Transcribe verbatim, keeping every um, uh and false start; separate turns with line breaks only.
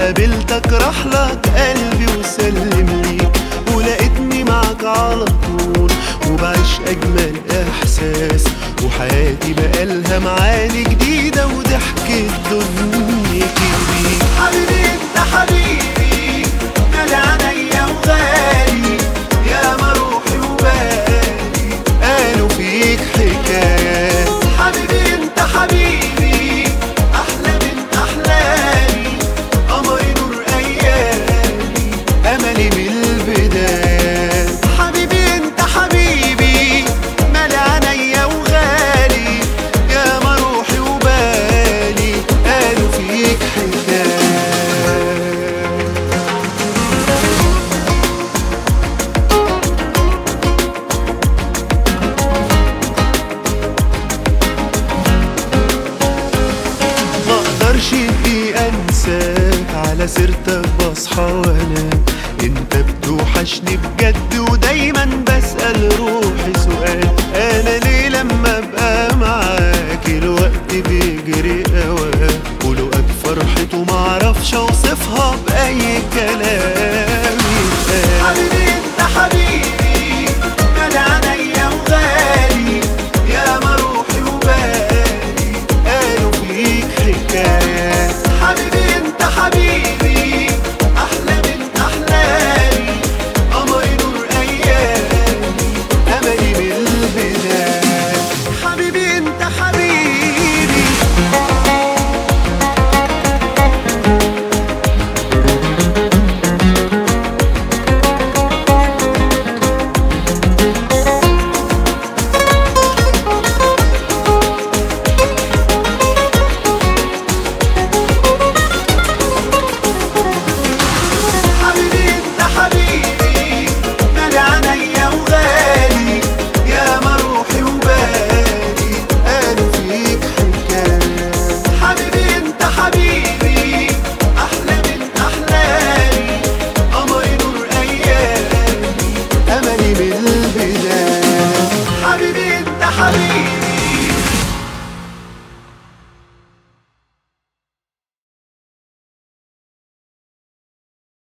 قابلتك راح لك قلبي وسلم ليك، ولقيتني معك على طول وبعيش أجمل إحساس، وحياتي بقالها معاني جديدة وضحكة دنيتي بيك. حبيبي انت حبيبي مالي عينيا وغالي، يا ما روحي وبالي قالوا فيك حكايات. حبيبي انت حبيبي أحلى من أحلامي، قمري نور أيامي أملي من البدايات. حبيبي انت حبيبي مالي عينيا وغالي، يا ما روحي وبالي قالوا فيك حكايات. مقدرش دقيقة انساك، على سيرتك بصحى وانام،